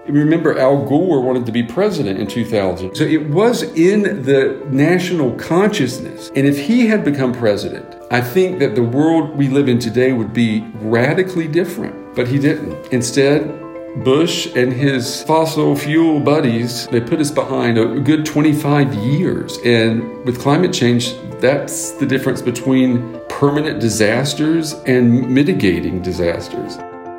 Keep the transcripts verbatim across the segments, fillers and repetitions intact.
Remember, Al Gore wanted to be president in two thousand. So it was in the national consciousness. And if he had become president, I think that the world we live in today would be radically different. But he didn't. Instead, Bush and his fossil fuel buddies, they put us behind a good twenty-five years. And with climate change, that's the difference between permanent disasters and mitigating disasters.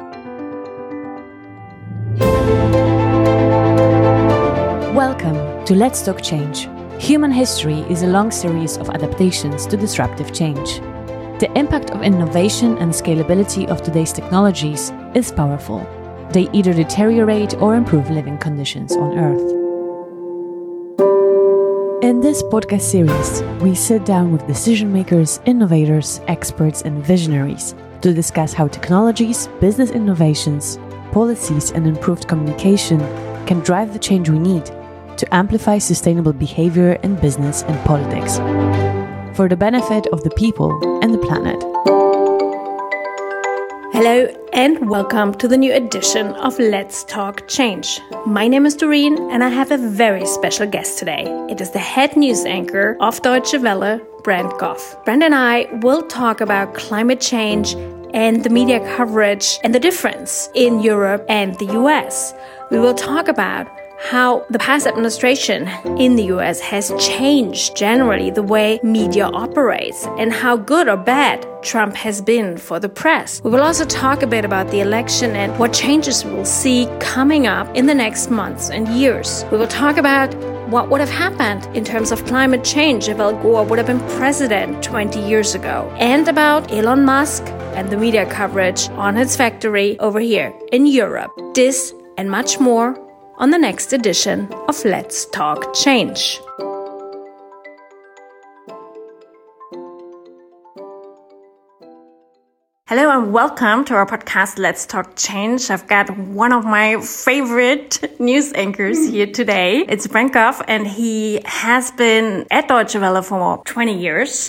Welcome to Let's Talk Change. Human history is a long series of adaptations to disruptive change. The impact of innovation and scalability of today's technologies is powerful. They either deteriorate or improve living conditions on Earth. In this podcast series, we sit down with decision makers, innovators, experts, and visionaries to discuss how technologies, business innovations, policies, and improved communication can drive the change we need to amplify sustainable behavior in business and politics for the benefit of the people and the planet. Hello and welcome to the new edition of Let's Talk Change. My name is Doreen and I have a very special guest today. It is the head news anchor of Deutsche Welle, Brent Goff. Brent and I will talk about climate change and the media coverage and the difference in Europe and the U S. We will talk about how the past administration in the U S has changed generally the way media operates and how good or bad Trump has been for the press. We will also talk a bit about the election and what changes we will see coming up in the next months and years. We will talk about what would have happened in terms of climate change if Al Gore would have been president twenty years ago, and about Elon Musk and the media coverage on his factory over here in Europe. This and much more on the next edition of Let's Talk Change. Hello and welcome to our podcast, Let's Talk Change. I've got one of my favorite news anchors here today. It's Brent Goff, and he has been at Deutsche Welle for twenty years.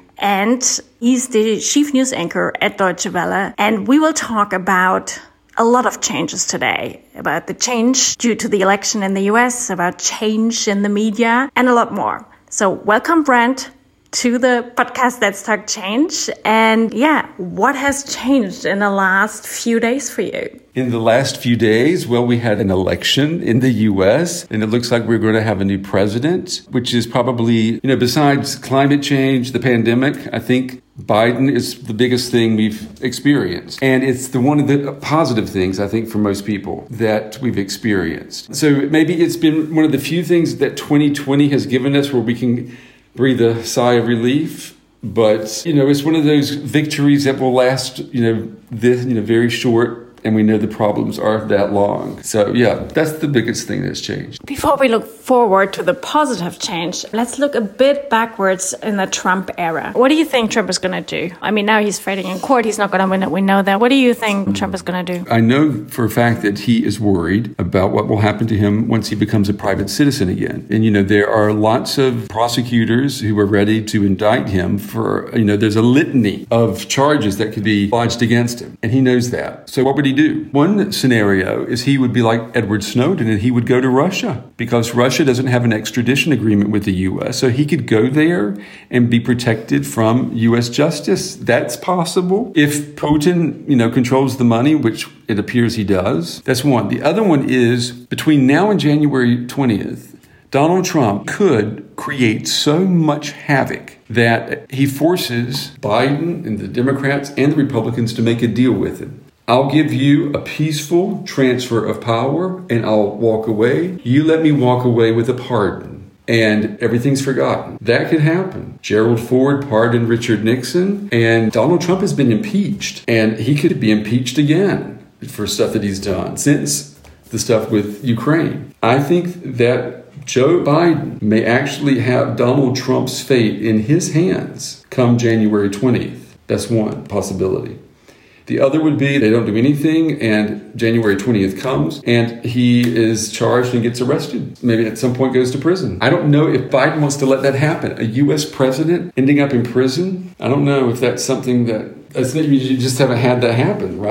And he's the chief news anchor at Deutsche Welle. And we will talk about a lot of changes today, about the change due to the election in the U S, about change in the media, and a lot more. So welcome, Brent, to the podcast Let's Talk Change. And yeah, what has changed in the last few days for you? In the last few days, well, we had an election in the U S, and it looks like we're going to have a new president, which is probably, you know, besides climate change, the pandemic, I think Biden is the biggest thing we've experienced. And it's the one of the positive things, I think, for most people that we've experienced. So maybe it's been one of the few things that twenty twenty has given us where we can breathe a sigh of relief. But, you know, it's one of those victories that will last, you know, this, you know, very short. And we know the problems aren't that long. So, yeah, that's the biggest thing that's changed. Before we look forward to the positive change, let's look a bit backwards in the Trump era. What do you think Trump is going to do? I mean, now he's fighting in court. He's not going to win it. We know that. What do you think mm. Trump is going to do? I know for a fact that he is worried about what will happen to him once he becomes a private citizen again. And, you know, there are lots of prosecutors who are ready to indict him for, you know, there's a litany of charges that could be lodged against him. And he knows that. So what would he do? One scenario is he would be like Edward Snowden and he would go to Russia because Russia doesn't have an extradition agreement with the U S. So he could go there and be protected from U S justice. That's possible. If Putin, you know, controls the money, which it appears he does, that's one. The other one is between now and January twentieth, Donald Trump could create so much havoc that he forces Biden and the Democrats and the Republicans to make a deal with him. I'll give you a peaceful transfer of power and I'll walk away. You let me walk away with a pardon and everything's forgotten. That could happen. Gerald Ford pardoned Richard Nixon and Donald Trump has been impeached and he could be impeached again for stuff that he's done since the stuff with Ukraine. I think that Joe Biden may actually have Donald Trump's fate in his hands come January twentieth. That's one possibility. The other would be they don't do anything and January twentieth comes and he is charged and gets arrested. Maybe at some point goes to prison. I don't know if Biden wants to let that happen. A U S president ending up in prison? I don't know if that's something that, you just haven't had that happen, right?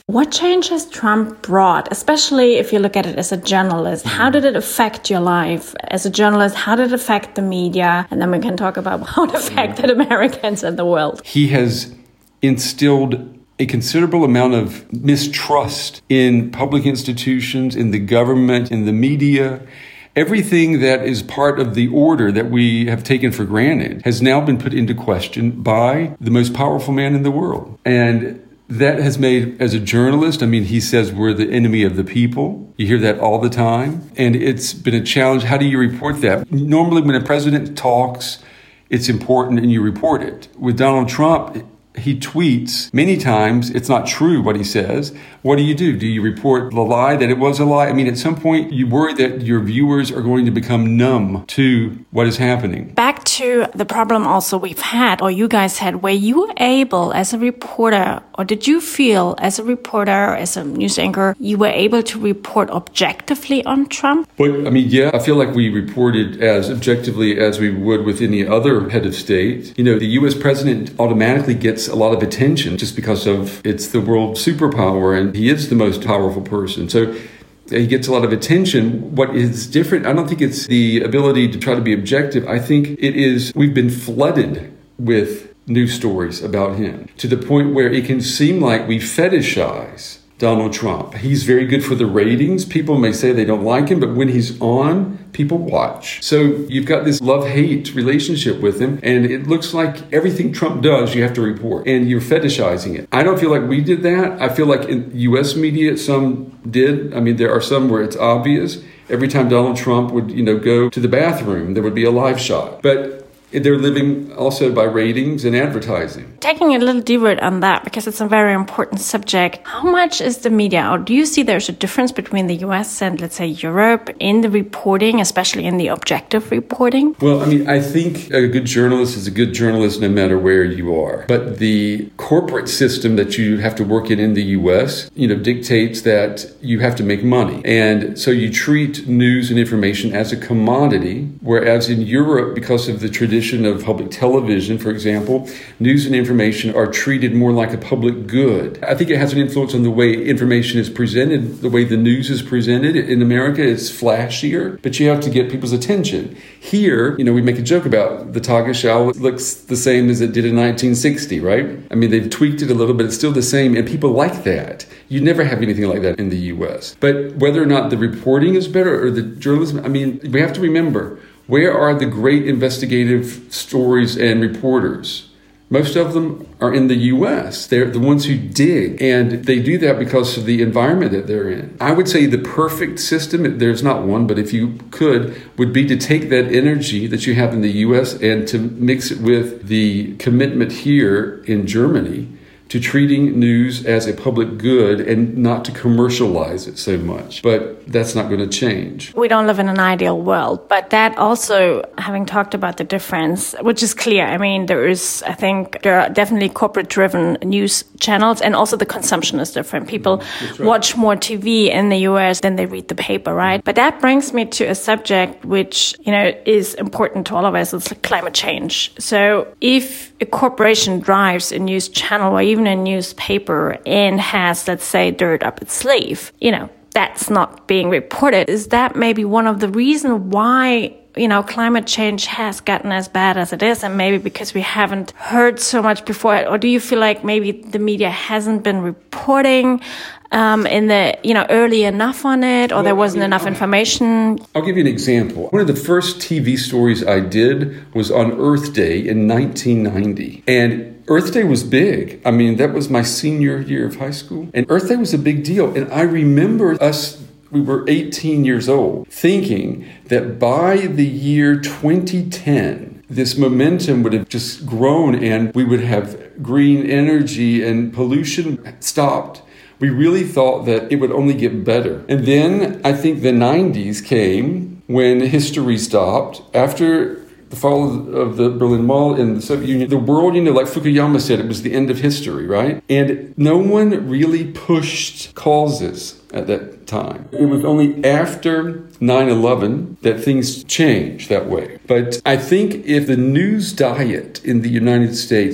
What change has Trump brought, especially if you look at it as a journalist? How did it affect your life as a journalist? How did it affect the media? And then we can talk about how it affected Americans and the world. He has instilled a considerable amount of mistrust in public institutions, in the government, in the media. Everything that is part of the order that we have taken for granted has now been put into question by the most powerful man in the world. And that has made, as a journalist, I mean, he says we're the enemy of the people. You hear that all the time. And it's been a challenge. How do you report that? Normally, when a president talks, it's important and you report it. With Donald Trump, he tweets many times. It's not true what he says. What do you do? Do you report the lie that it was a lie? I mean, at some point, you worry that your viewers are going to become numb to what is happening. Back to the problem also we've had, or you guys had, where you were able as a reporter, or did you feel as a reporter, as a news anchor, you were able to report objectively on Trump? Well, I mean, yeah, I feel like we reported as objectively as we would with any other head of state. You know, the U S president automatically gets a lot of attention just because of it's the world superpower and he is the most powerful person. So he gets a lot of attention. What is different, I don't think it's the ability to try to be objective. I think it is we've been flooded with news stories about him to the point where it can seem like we fetishize Donald Trump. He's very good for the ratings. People may say they don't like him, but when he's on, people watch. So you've got this love-hate relationship with him, and it looks like everything Trump does, you have to report, and you're fetishizing it. I don't feel like we did that. I feel like in U S media, some did. I mean, there are some where it's obvious. Every time Donald Trump would, you know, go to the bathroom, there would be a live shot. But they're living also by ratings and advertising. Taking a little detour on that, because it's a very important subject. How much is the media, or do you see there's a difference between the U S and, let's say, Europe in the reporting, especially in the objective reporting? Well, I mean, I think a good journalist is a good journalist no matter where you are. But the corporate system that you have to work in in the U S, you know, dictates that you have to make money. And so you treat news and information as a commodity, whereas in Europe, because of the tradition of public television, for example, news and information are treated more like a public good. I think it has an influence on the way information is presented, the way the news is presented. In America, it's flashier, but you have to get people's attention. Here, you know, we make a joke about the Tagesschau. It looks the same as it did in nineteen sixty, right? I mean, they've tweaked it a little, but it's still the same, and people like that. You never have anything like that in the U S. But whether or not the reporting is better or the journalism, I mean, we have to remember, where are the great investigative stories and reporters? Most of them are in the U S. They're the ones who dig, and they do that because of the environment that they're in. I would say the perfect system, there's not one, but if you could, would be to take that energy that you have in the U S and to mix it with the commitment here in Germany to treating news as a public good and not to commercialize it so much. But that's not going to change. We don't live in an ideal world, but that also, having talked about the difference, which is clear. I mean, there is, I think, there are definitely corporate-driven news channels, and also the consumption is different. People right. watch more T V in the U S than they read the paper, right? But that brings me to a subject which, you know, is important to all of us. It's like climate change. So if a corporation drives a news channel or even a newspaper and has, let's say, dirt up its sleeve, you know, that's not being reported. Is that maybe one of the reasons why, you know, climate change has gotten as bad as it is, and maybe because we haven't heard so much before? Or do you feel like maybe the media hasn't been reporting um, in the, you know, early enough on it, or well, there wasn't I mean, enough information? I'll give you an example. One of the first T V stories I did was on Earth Day in nineteen ninety. And Earth Day was big. I mean, that was my senior year of high school. And Earth Day was a big deal. And I remember us, we were eighteen years old, thinking that by the year twenty ten, this momentum would have just grown and we would have green energy and pollution stopped. We really thought that it would only get better. And then I think the nineties came when history stopped. After the fall of the Berlin Wall and the Soviet Union, the world, you know, like Fukuyama said, it was the end of history, right? And no one really pushed causes at that time. It was only after nine eleven that things changed that way. But I think if the news diet in the United States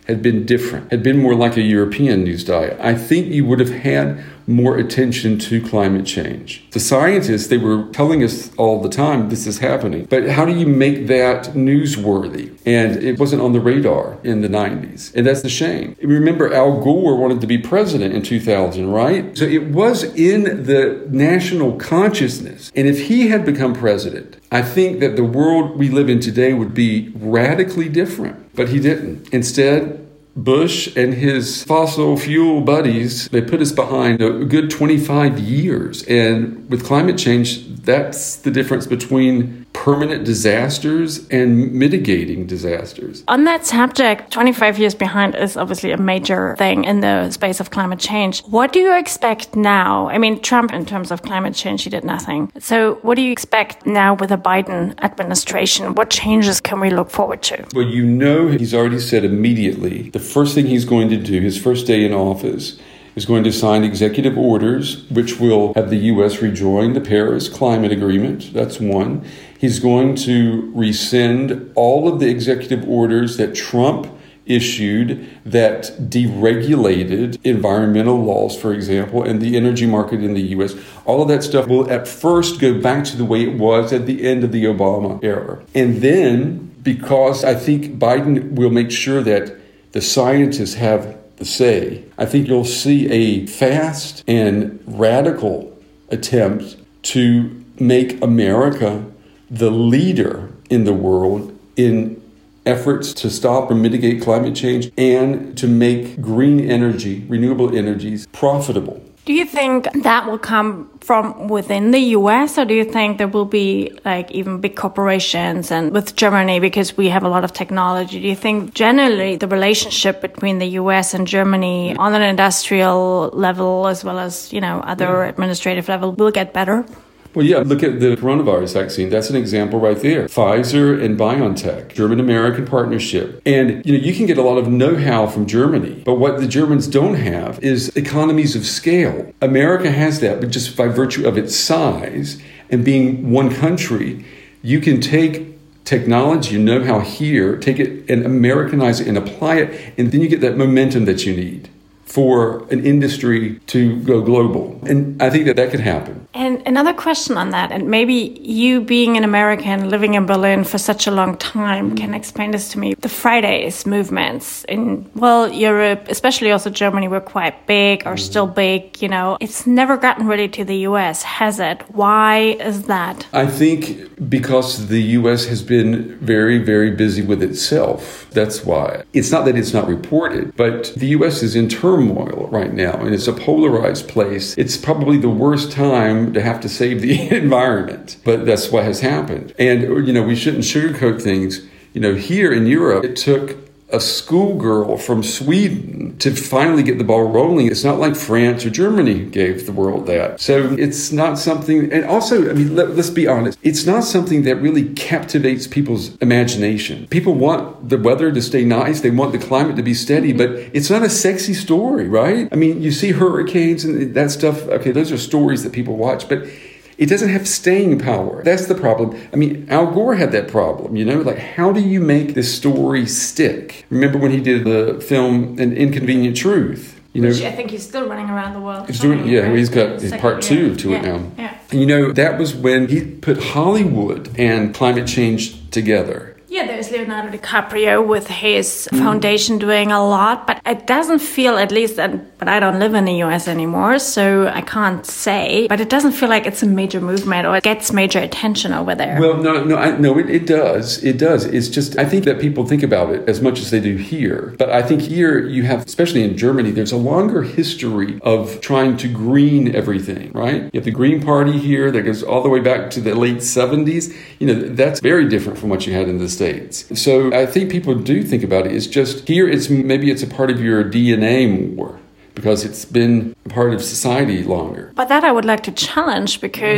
had been different, had been more like a European news diet, I think you would have had more attention to climate change. The scientists, they were telling us all the time this is happening. But how do you make that newsworthy? And it wasn't on the radar in the nineties. And that's the shame. Remember, Al Gore wanted to be president in two thousand, right? So it was in the national consciousness. And if he had become president, I think that the world we live in today would be radically different. But he didn't. Instead, Bush and his fossil fuel buddies, they put us behind a good twenty-five years. And with climate change, that's the difference between permanent disasters and mitigating disasters. On that subject, twenty-five years behind is obviously a major thing in the space of climate change. What do you expect now? I mean, Trump, in terms of climate change, he did nothing. So what do you expect now with the Biden administration? What changes can we look forward to? Well, you know, he's already said immediately, the first thing he's going to do, his first day in office, is going to sign executive orders, which will have the U S rejoin the Paris Climate Agreement. That's one. He's going to rescind all of the executive orders that Trump issued that deregulated environmental laws, for example, and the energy market in the U S. All of that stuff will at first go back to the way it was at the end of the Obama era. And then, because I think Biden will make sure that the scientists have the say, I think you'll see a fast and radical attempt to make America the leader in the world in efforts to stop or mitigate climate change and to make green energy, renewable energies, profitable. Do you think that will come from within the U S, or do you think there will be like even big corporations and with Germany, because we have a lot of technology? Do you think generally the relationship between the U S and Germany on an industrial level as well as, you know, other yeah. administrative level will get better? Well, yeah, look at the coronavirus vaccine. That's an example right there. Pfizer and BioNTech, German-American partnership. And, you know, you can get a lot of know-how from Germany, but what the Germans don't have is economies of scale. America has that, but just by virtue of its size and being one country, you can take technology and know-how here, take it and Americanize it and apply it, and then you get that momentum that you need for an industry to go global. And I think that that could happen. And another question on that, and maybe you being an American living in Berlin for such a long time can explain this to me. The Fridays movements in, well, Europe, especially also Germany, were quite big or still big, you know. It's never gotten really to the U S, has it? Why is that? I think because the U S has been very, very busy with itself. That's why. It's not that it's not reported, but the U S is in turmoil right now, and it's a polarized place. It's probably the worst time to have to save the environment, but that's what has happened. And, you know, we shouldn't sugarcoat things. You know, here in Europe, it took a schoolgirl from Sweden to finally get the ball rolling. It's not like France or Germany gave the world that. So it's not something, and also, I mean, let, let's be honest, it's not something that really captivates people's imagination. People want the weather to stay nice, they want the climate to be steady, but it's not a sexy story, right? I mean, you see hurricanes and that stuff, okay, those are stories that people watch, but it doesn't have staying power. That's the problem. I mean, Al Gore had that problem, you know? Like, how do you make this story stick? Remember when he did the film An Inconvenient Truth? You know, which I think he's still running around the world. He's doing, yeah, right? He's got his part two year. to yeah. it now. Yeah. And, you know, that was when he put Hollywood and climate change together. Yeah, there's Leonardo DiCaprio with his mm. foundation doing a lot, but it doesn't feel, at least, that, but I don't live in the U S anymore, so I can't say, but it doesn't feel like it's a major movement or it gets major attention over there. Well, no, no, I, no, it, it does. It does. It's just, I think that people think about it as much as they do here. But I think here you have, especially in Germany, there's a longer history of trying to green everything, right? You have the Green Party here that goes all the way back to the late seventies. You know, that's very different from what you had in the States. So I think people do think about it. It's just here, it's maybe it's a part of your D N A more because it's been a part of society longer. But that I would like to challenge because mm.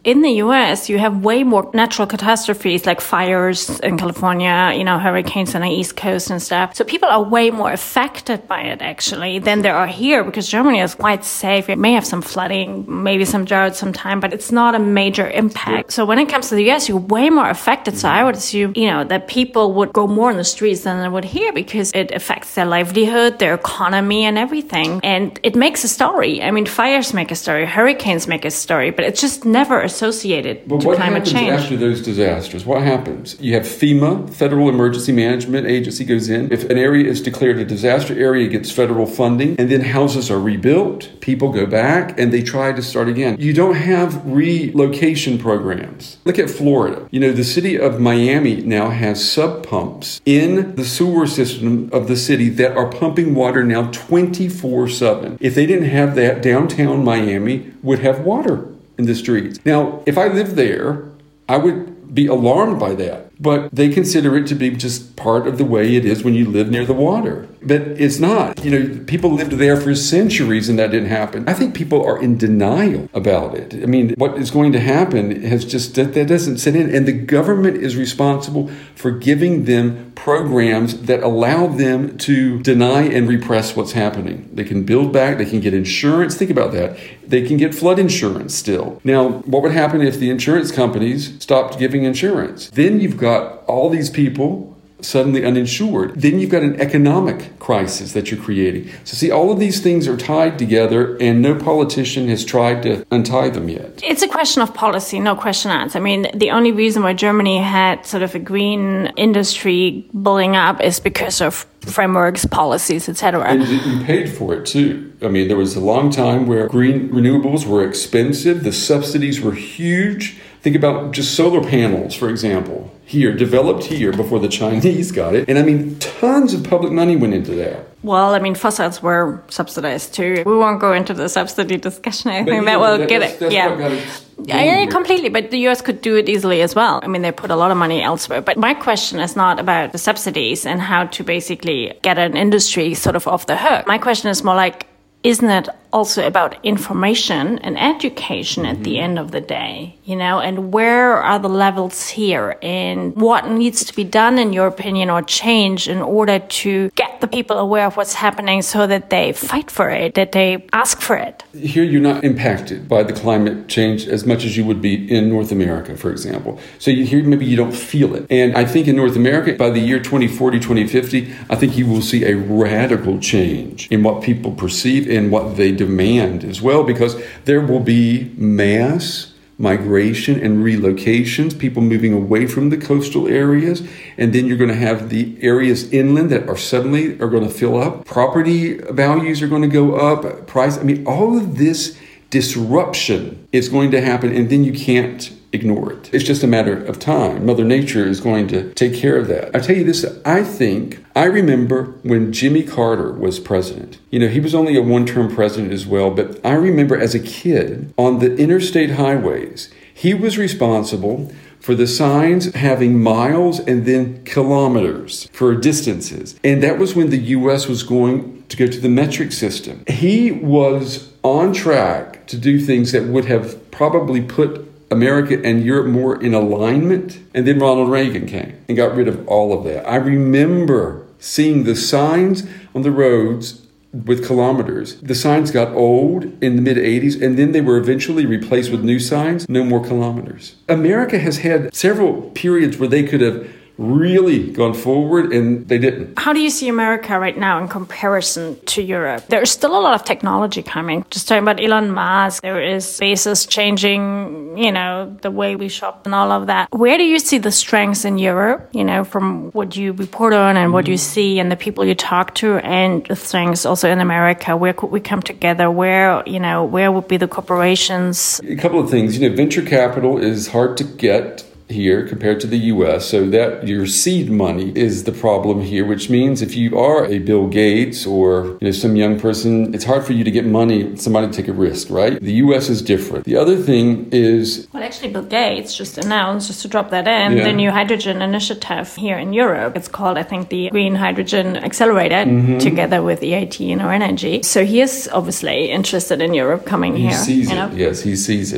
in the U S, you have way more natural catastrophes like fires in California, you know, hurricanes on the East Coast and stuff. So people are way more affected by it, actually, than there are here, because Germany is quite safe. It may have some flooding, maybe some drought sometime, but it's not a major impact. So when it comes to the U S, you're way more affected. So I would assume, you know, that people would go more in the streets than they would here because it affects their livelihood, their economy and everything. And it makes a story. I mean, fires make a story, hurricanes make a story, but it's just never associated but to climate change. What happens after those disasters? What happens? You have FEMA, Federal Emergency Management Agency, goes in. If an area is declared a disaster area, it gets federal funding, and then houses are rebuilt. People go back and they try to start again. You don't have relocation programs. Look at Florida. You know, the city of Miami now has sub pumps in the sewer system of the city that are pumping water now twenty-four seven. If they didn't have that, downtown Miami would have water in the streets. Now, if I lived there, I would be alarmed by that. But they consider it to be just part of the way it is when you live near the water. But it's not. You know, people lived there for centuries and that didn't happen. I think people are in denial about it. I mean, what is going to happen has just, that, that doesn't sit in. And the government is responsible for giving them programs that allow them to deny and repress what's happening. They can build back, they can get insurance. Think about that. They can get flood insurance still. Now, what would happen if the insurance companies stopped giving insurance? Then you've got all these people suddenly uninsured. Then you've got an economic crisis that you're creating. So see, all of these things are tied together and no politician has tried to untie them yet. It's a question of policy, no question asked. I mean, the only reason why Germany had sort of a green industry building up is because of frameworks, policies, et cetera. And you paid for it too. I mean, there was a long time where green renewables were expensive. The subsidies were huge. Think about just solar panels, for example, here, developed here before the Chinese got it. And I mean, tons of public money went into that. Well, I mean, fossils were subsidized too. We won't go into the subsidy discussion. I but think yeah, that will that, get that's, it. That's yeah. what got it yeah, yeah, completely. But the U S could do it easily as well. I mean, they put a lot of money elsewhere. But my question is not about the subsidies and how to basically get an industry sort of off the hook. My question is more like, isn't it also about information and education at mm-hmm. the end of the day, you know, and where are the levels here and what needs to be done, in your opinion, or change in order to get the people aware of what's happening so that they fight for it, that they ask for it? Here, you're not impacted by the climate change as much as you would be in North America, for example. So you here, maybe you don't feel it. And I think in North America, by the year twenty forty, twenty fifty, I think you will see a radical change in what people perceive and what they demand as well, because there will be mass migration and relocations, people moving away from the coastal areas, and then you're going to have the areas inland that are suddenly are going to fill up. Property values are going to go up. Price, I mean, all of this disruption is going to happen, and then you can't ignore it. It's just a matter of time. Mother Nature is going to take care of that. I tell you this, I think, I remember when Jimmy Carter was president. You know, he was only a one-term president as well, but I remember as a kid on the interstate highways, he was responsible for the signs having miles and then kilometers for distances. And that was when the U S was going to go to the metric system. He was on track to do things that would have probably put America and Europe more in alignment. And then Ronald Reagan came and got rid of all of that. I remember seeing the signs on the roads with kilometers. The signs got old in the mid eighties, and then they were eventually replaced with new signs, no more kilometers. America has had several periods where they could have really gone forward, and they didn't. How do you see America right now in comparison to Europe? There's still a lot of technology coming. Just talking about Elon Musk, there is Bezos changing, you know, the way we shop and all of that. Where do you see the strengths in Europe, you know, from what you report on and what you see and the people you talk to, and the strengths also in America? Where could we come together? Where, you know, where would be the corporations? A couple of things. You know, venture capital is hard to get here compared to the U S, so that your seed money is the problem here, which means if you are a Bill Gates or, you know, some young person, it's hard for you to get money, somebody to take a risk, right? The U S is different. The other thing is... Well, actually, Bill Gates just announced, just to drop that in, yeah. the new hydrogen initiative here in Europe. It's called, I think, the Green Hydrogen Accelerator, mm-hmm. together with E I T and R Energy. So he is obviously interested in Europe coming he here. He sees you know? it, yes, he sees it.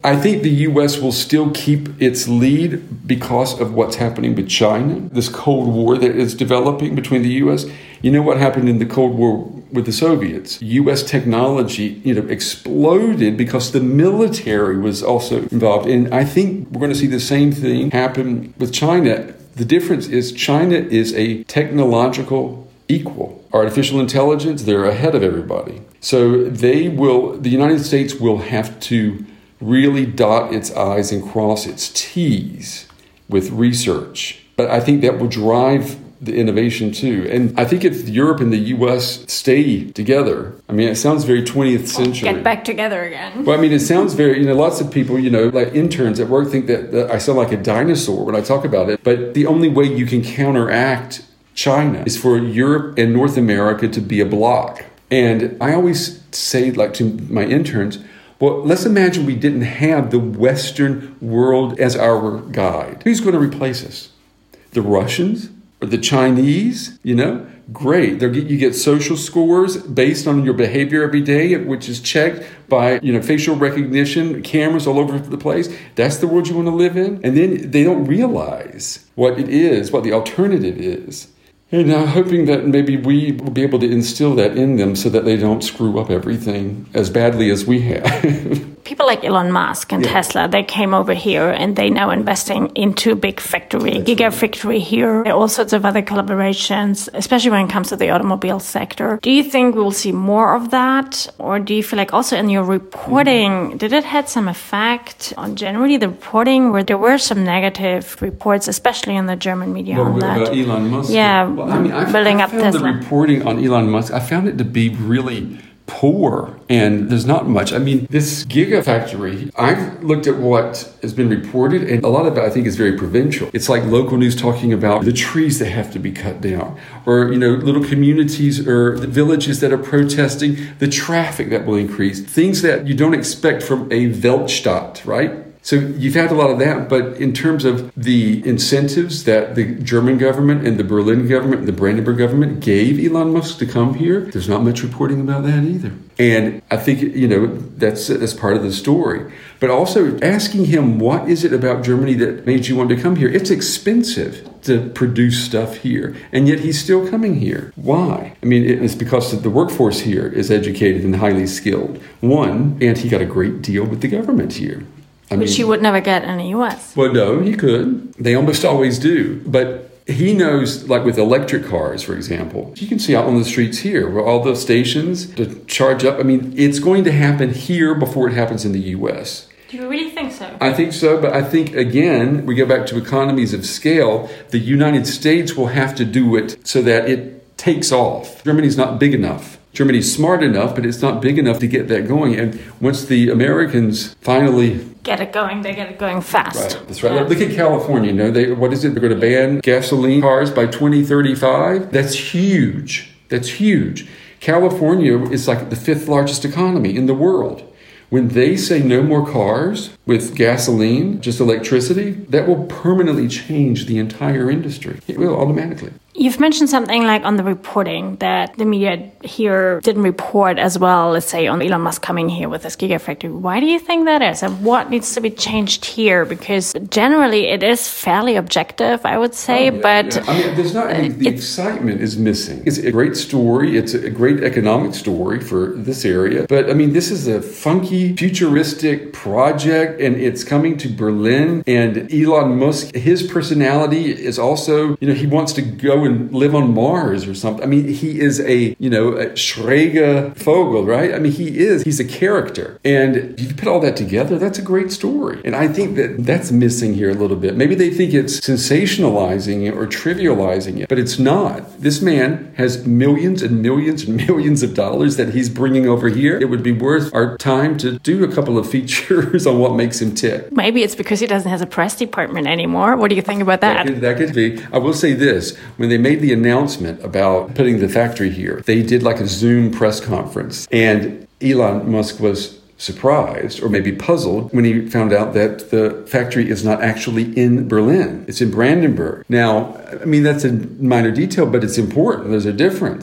I think the U S will still keep its lead because of what's happening with China, this Cold War that is developing between the U S. You know what happened in the Cold War with the Soviets? U S technology, you know, exploded because the military was also involved. And I think we're going to see the same thing happen with China. The difference is China is a technological equal. Artificial intelligence, they're ahead of everybody. So they will, the United States will have to really dot its I's and cross its T's with research. But I think that will drive the innovation too. And I think if Europe and the U S stay together, I mean, it sounds very twentieth century. Get back together again. Well, I mean, it sounds very, you know, lots of people, you know, like interns at work think that, that I sound like a dinosaur when I talk about it. But the only way you can counteract China is for Europe and North America to be a bloc. And I always say, like, to my interns, well, let's imagine we didn't have the Western world as our guide. Who's going to replace us? The Russians or the Chinese? You know, great. They're, you get social scores based on your behavior every day, which is checked by, you know, facial recognition, cameras all over the place. That's the world you want to live in? And then they don't realize what it is, what the alternative is. And I'm hoping that maybe we will be able to instill that in them so that they don't screw up everything as badly as we have. People like Elon Musk and yeah. Tesla, they came over here and they now investing into a big factory, That's gigafactory right. here, all sorts of other collaborations, especially when it comes to the automobile sector. Do you think we'll see more of that? Or do you feel like also in your reporting, mm-hmm. did it have some effect on generally the reporting where there were some negative reports, especially in the German media well, on that? About Elon Musk? Yeah, well, I mean, I, building I up found Tesla. the reporting on Elon Musk, I found it to be really poor, and there's not much. I mean, this gigafactory, I've looked at what has been reported, and a lot of it I think is very provincial. It's like local news talking about the trees that have to be cut down, or, you know, little communities or the villages that are protesting, the traffic that will increase, things that you don't expect from a Weltstadt, right? So you've had a lot of that, but in terms of the incentives that the German government and the Berlin government and the Brandenburg government gave Elon Musk to come here, there's not much reporting about that either. And I think, you know, that's that's part of the story. But also asking him, what is it about Germany that made you want to come here? It's expensive to produce stuff here, and yet he's still coming here. Why? I mean, it's because the workforce here is educated and highly skilled. One, and he got a great deal with the government here. I Which mean, he would never get in the U S. Well, no, he could. They almost always do. But he knows, like with electric cars, for example, you can see out on the streets here where all those stations to charge up. I mean, it's going to happen here before it happens in the U S. Do you really think so? I think so, but I think, again, we go back to economies of scale. The United States will have to do it so that it takes off. Germany's not big enough. Germany's smart enough, but it's not big enough to get that going. And once the Americans finally get it going, they get it going fast. Right, that's right. Yeah. Look at California. You know, they, what is it? They're going to ban gasoline cars by twenty thirty-five. That's huge. That's huge. California is like the fifth largest economy in the world. When they say no more cars with gasoline, just electricity, that will permanently change the entire industry. It will automatically. You've mentioned something like on the reporting that the media here didn't report as well, let's say, on Elon Musk coming here with this gigafactory. Why do you think that is? And what needs to be changed here? Because generally it is fairly objective, I would say, oh, yeah, but... Yeah. I mean, there's not, I mean, the excitement is missing. It's a great story. It's a great economic story for this area. But, I mean, this is a funky, futuristic project, and it's coming to Berlin. And Elon Musk, his personality is also, you know, he wants to go and live on Mars or something. I mean, he is a, you know, a schräger Vogel, right? I mean, he is, he's a character. And you put all that together, that's a great story. And I think that that's missing here a little bit. Maybe they think it's sensationalizing it or trivializing it, but it's not. This man has millions and millions and millions of dollars that he's bringing over here. It would be worth our time to do a couple of features on what makes him tick. Maybe it's because he doesn't have a press department anymore. What do you think about that? That could, that could be. I will say this. When they made the announcement about putting the factory here, they did like a Zoom press conference. And Elon Musk was surprised or maybe puzzled when he found out that the factory is not actually in Berlin. It's in Brandenburg. Now, I mean, that's a minor detail, but it's important. There's a difference.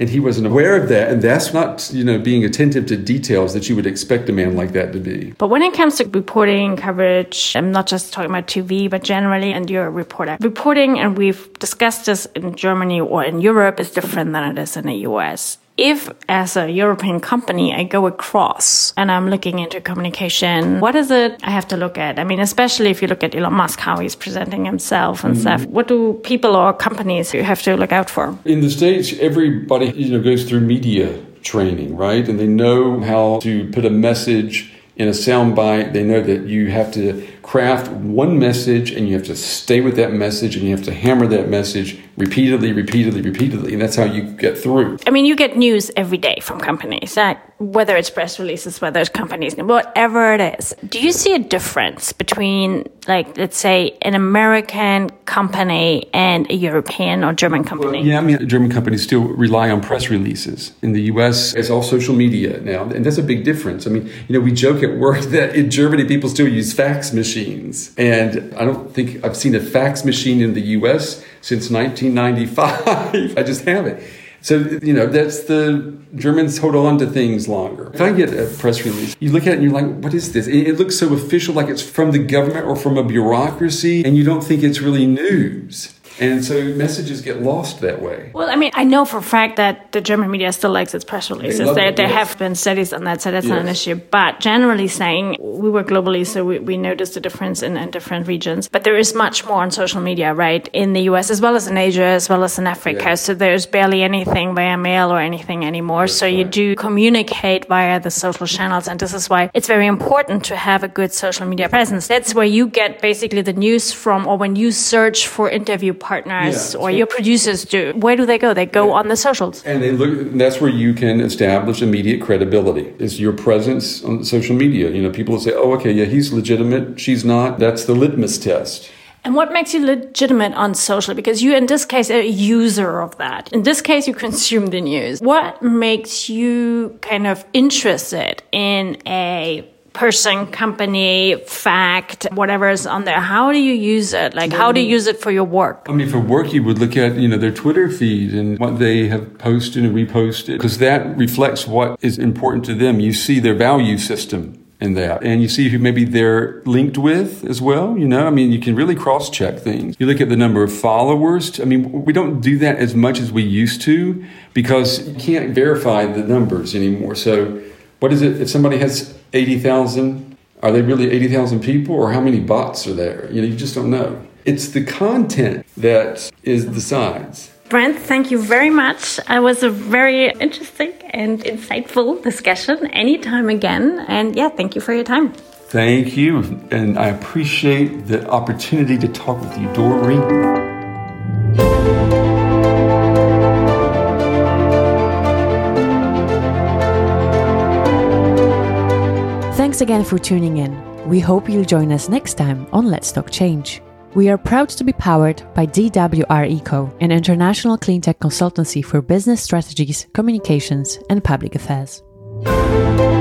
And he wasn't aware of that. And that's not, you know, being attentive to details that you would expect a man like that to be. But when it comes to reporting, coverage, I'm not just talking about T V, but generally, and you're a reporter. Reporting, and we've discussed this in Germany or in Europe, is different than it is in the U S. If, as a European company, I go across and I'm looking into communication, what is it I have to look at? I mean, especially if you look at Elon Musk, how he's presenting himself and mm. stuff. What do people or companies you have to look out for? In the States, everybody, you know, goes through media training, right? And they know how to put a message in a soundbite. They know that you have to craft one message and you have to stay with that message and you have to hammer that message repeatedly, repeatedly, repeatedly. And that's how you get through. I mean, you get news every day from companies, that whether it's press releases, whether it's companies, whatever it is. Do you see a difference between, like, let's say, an American company and a European or German company? Well, yeah, I mean, German companies still rely on press releases. In the U S, it's all social media now. And that's a big difference. I mean, you know, we joke at work that in Germany, people still use fax machines. And I don't think I've seen a fax machine in the U S since nineteen ninety-five. I just haven't. So, you know, that's the Germans hold on to things longer. If I get a press release, you look at it and you're like, what is this? It looks so official, like it's from the government or from a bureaucracy, and you don't think it's really news. And so messages get lost that way. Well, I mean, I know for a fact that the German media still likes its press releases. They there there yes. have been studies on that, so that's yes. not an issue. But generally saying, we work globally, so we, we notice the difference in, in different regions. But there is much more on social media, right? In the U S, as well as in Asia, as well as in Africa. Yeah. So there's barely anything via mail or anything anymore. That's so right. You do communicate via the social channels. And this is why it's very important to have a good social media presence. That's where you get basically the news from, or when you search for interview partners, yeah, or so your producers do. Where do they go? They go yeah. on the socials. And they look. And that's where you can establish immediate credibility. Is your presence on social media. You know, people will say, oh, okay, yeah, he's legitimate. She's not. That's the litmus test. And what makes you legitimate on social? Because you, in this case, are a user of that. In this case, you consume the news. What makes you kind of interested in a person, company, fact, whatever is on there? How do you use it? Like, how do you use it for your work? I mean, for work, you would look at, you know, their Twitter feed and what they have posted and reposted, because that reflects what is important to them. You see their value system in that. And you see who maybe they're linked with as well. You know, I mean, you can really cross-check things. You look at the number of followers. I mean, we don't do that as much as we used to because you can't verify the numbers anymore. So what is it? If somebody has eighty thousand, are they really eighty thousand people, or how many bots are there? You know, you just don't know. It's the content that is the size. Brent, thank you very much. It was a very interesting and insightful discussion. Anytime again. And yeah, thank you for your time. Thank you. And I appreciate the opportunity to talk with you, Doreen. Thanks again for tuning in. We hope you'll join us next time on Let's Talk Change. We are proud to be powered by D W R Eco, an international cleantech consultancy for business strategies, communications, and public affairs.